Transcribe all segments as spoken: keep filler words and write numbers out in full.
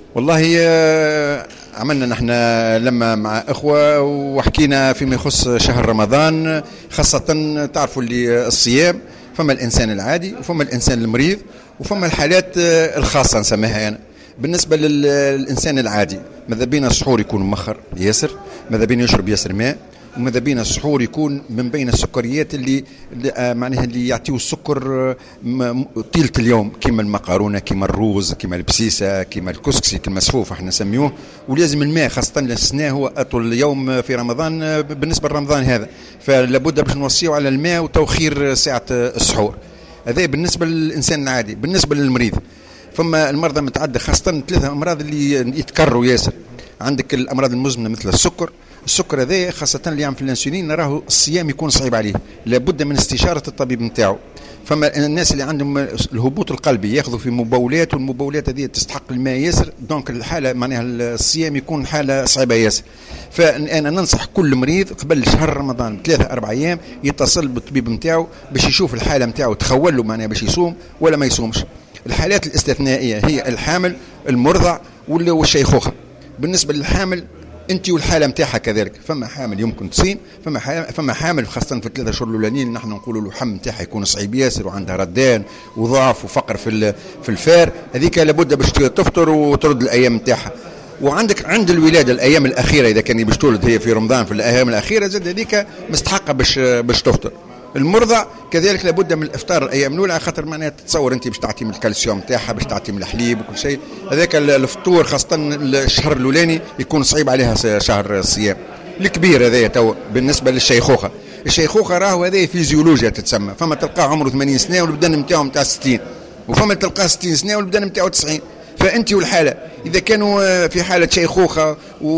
والله آه، عملنا نحن لما مع اخوه وحكينا فيما يخص شهر رمضان، خاصه تعرفوا اللي الصيام فما الانسان العادي وفما الانسان المريض وفما الحالات آه، الخاصه نسميها انا. بالنسبه للانسان العادي ماذا بينا السحور يكون مخر ياسر، ماذا بينا يشرب ياسر ماء، وماذا بينا السحور يكون من بين السكريات اللي, اللي آه معناها اللي يعطيو السكر آه طيلة اليوم، كيما المقارونه كيما الروز كيما البسيسه كيما الكسكسي كيما المسفوف احنا نسميوه. ولازم الماء خاصه للسنة هو اطول اليوم في رمضان آه بالنسبه لرمضان هذا، فلابد باش نوصيو على الماء وتوخير ساعه السحور. هذا بالنسبه للانسان العادي. بالنسبه للمريض فما المرضى متعدده، خاصه ثلاثه امراض اللي يتكرروا ياسر. عندك الامراض المزمنه مثل السكر، السكر هذا خاصة اللي يعمل في الانسولين نراه الصيام يكون صعيب عليه، لابد من استشارة الطبيب نتاعو. فما الناس اللي عندهم الهبوط القلبي ياخذوا في مبولات، والمبولات هذه تستحق الماء ياسر، دونك الحالة معناها الصيام يكون حالة صعيبة ياسر. فأنا ننصح كل مريض قبل شهر رمضان بثلاثة أربع أيام يتصل بالطبيب نتاعو باش يشوف الحالة نتاعو تخول له معناها باش يصوم ولا ما يصومش. الحالات الاستثنائية هي الحامل المرضع والشيخوخة. بالنسبة للحامل انت والحاله نتاعها كذلك، فما حامل يمكن تصيم، فما فما حامل خاصه في الثلاثه شهور الاولانيين نحن نقولوا له حم نتاعها يكون صعيب ياسر وعندها ردان وضعف وفقر في في الفار، هذيك لابد باش تفطر وترد الايام نتاعها. وعندك عند الولاده الايام الاخيره اذا كان باش تولد هي في رمضان في الايام الاخيره زاد هذيك مستحقه باش باش تفطر. المرضع كذلك لابد من الافطار الايام الاولى، خاطر معناها تتصور انت باش تعطي من الكالسيوم نتاعها باش تعطي من الحليب وكل شيء، هذاك الفطور خاصه الشهر الاولاني يكون صعيب عليها شهر الصيام. الكبير هذايا تو بالنسبه للشيخوخه، الشيخوخه راهو هذه فيزيولوجيا تتسمى، فما تلقاه عمره ثمانين سنه والبدن نتاعو نتاع ستين، وفما تلقاه ستين سنه والبدن نتاعو تسعين. فانت والحاله اذا كانوا في حاله شيخوخه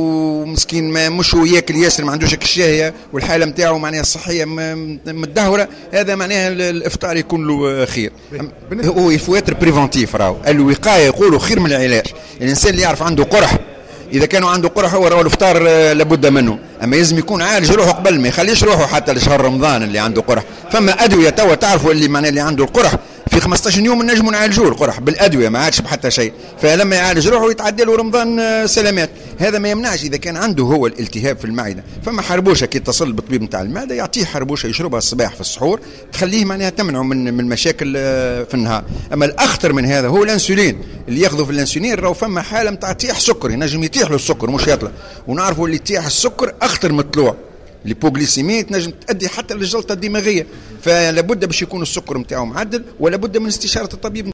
ومسكين ما مش هو ياكل ياسر ما عندوش الشهيه والحاله نتاعو معناها الصحيه متدهوره، هذا معناها الافطار يكون له خير. هو يفواتر بريفونتيف، راهو الوقايه يقولوا خير من العلاج. الانسان اللي يعرف عنده قرح اذا كانوا عنده قرح هو راهو الافطار لابد منه، اما لازم يكون عالج روحه قبل ما يخليش روحه حتى لشهر رمضان اللي عنده قرح. فما ادويه توا تعرفوا اللي معناها اللي عنده القرح في خمسطاش يوم نجموا نعالجوه القرح بالادويه ما عادش بحتى شيء، فلما يعالج روحه يتعدى له رمضان سلامات. هذا ما يمنعش اذا كان عنده هو الالتهاب في المعده، فما حربوشه كي يتصل بالطبيب نتاع المعده يعطيه حربوشه يشربها الصباح في السحور تخليه معناها تمنعه من من المشاكل في النهار. اما الاخطر من هذا هو الانسولين، اللي ياخذوا في الانسولين راهو فما حاله نتاع طيح سكر، ينجم يطيح له السكر مش يطلع، ونعرفوا اللي يطيح السكر اخطر من الطلوع، الهيبوغليسيميا تنجم تؤدي حتى للجلطه الدماغيه. فلا بد باش يكون السكر نتاعو معدل، ولا بد من استشاره الطبيب.